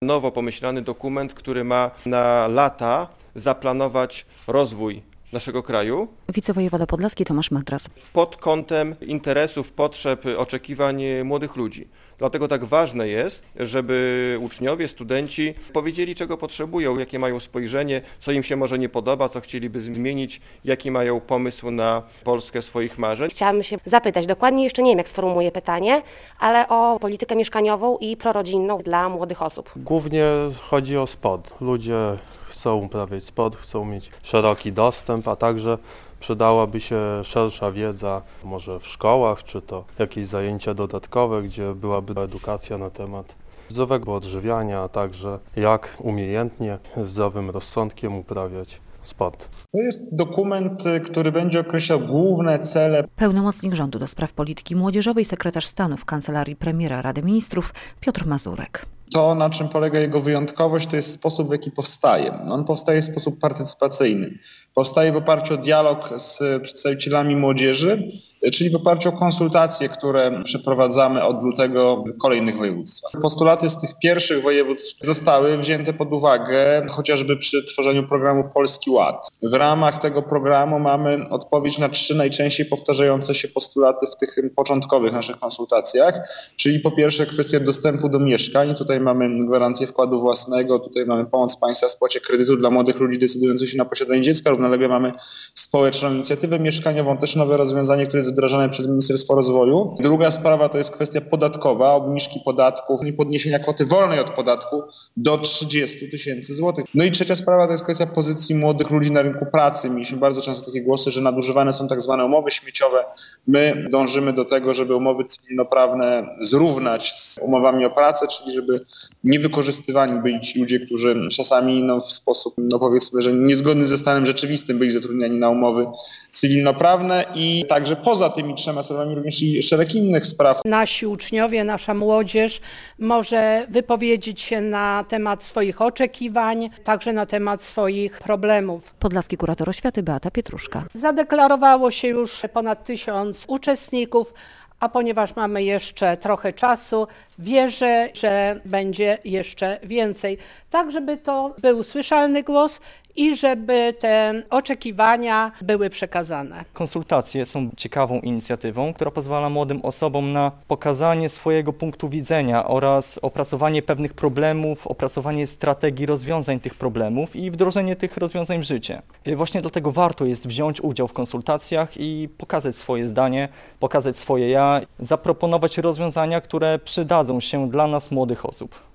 nowo pomyślany dokument, który ma na lata zaplanować rozwój naszego kraju. Wicewojewoda podlaski Tomasz Matras. Pod kątem interesów, potrzeb, oczekiwań młodych ludzi. Dlatego tak ważne jest, żeby uczniowie, studenci powiedzieli, czego potrzebują, jakie mają spojrzenie, co im się może nie podoba, co chcieliby zmienić, jaki mają pomysł na Polskę swoich marzeń. Chciałabym się zapytać, dokładnie jeszcze nie wiem, jak sformułuję pytanie, ale o politykę mieszkaniową i prorodzinną dla młodych osób. Głównie chodzi o sport. Ludzie chcą uprawiać sport, chcą mieć szeroki dostęp, a także przydałaby się szersza wiedza, może w szkołach, czy to jakieś zajęcia dodatkowe, gdzie byłaby edukacja na temat zdrowego odżywiania, a także jak umiejętnie, z zdrowym rozsądkiem uprawiać sport. To jest dokument, który będzie określał główne cele. Pełnomocnik rządu do spraw polityki młodzieżowej, sekretarz stanu w Kancelarii Premiera Rady Ministrów Piotr Mazurek. To, na czym polega jego wyjątkowość, to jest sposób, w jaki powstaje. On powstaje w sposób partycypacyjny. Powstaje w oparciu o dialog z przedstawicielami młodzieży, czyli w oparciu o konsultacje, które przeprowadzamy od lutego w kolejnych województwach. Postulaty z tych pierwszych województw zostały wzięte pod uwagę chociażby przy tworzeniu programu Polski Ład. W ramach tego programu mamy odpowiedź na 3 najczęściej powtarzające się postulaty w tych początkowych naszych konsultacjach, czyli po pierwsze kwestia dostępu do mieszkań. Tutaj mamy gwarancję wkładu własnego, tutaj mamy pomoc państwa w spłacie kredytu dla młodych ludzi decydujących się na posiadanie dziecka. Równolegle mamy społeczną inicjatywę mieszkaniową, też nowe rozwiązanie, które jest wdrażane przez Ministerstwo Rozwoju. Druga sprawa to jest kwestia podatkowa, obniżki podatków i podniesienia kwoty wolnej od podatku do 30 tysięcy złotych. No i trzecia sprawa to jest kwestia pozycji młodych ludzi na rynku pracy. Mieliśmy bardzo często takie głosy, że nadużywane są tak zwane umowy śmieciowe. My dążymy do tego, żeby umowy cywilnoprawne zrównać z umowami o pracę, czyli żeby nie wykorzystywani byli ci ludzie, którzy czasami w sposób, powiedzmy, że niezgodny ze stanem rzeczywistym byli zatrudniani na umowy cywilnoprawne i także poza tymi 3 sprawami również i szereg innych spraw. Nasi uczniowie, nasza młodzież może wypowiedzieć się na temat swoich oczekiwań, także na temat swoich problemów. Podlaski kurator oświaty Beata Pietruszka. Zadeklarowało się już ponad 1000 uczestników, a ponieważ mamy jeszcze trochę czasu, wierzę, że będzie jeszcze więcej. Tak, żeby to był słyszalny głos i żeby te oczekiwania były przekazane. Konsultacje są ciekawą inicjatywą, która pozwala młodym osobom na pokazanie swojego punktu widzenia oraz opracowanie pewnych problemów, opracowanie strategii rozwiązań tych problemów i wdrożenie tych rozwiązań w życie. Właśnie dlatego warto jest wziąć udział w konsultacjach i pokazać swoje zdanie, pokazać swoje ja, zaproponować rozwiązania, które przydadzą się dla nas młodych osób.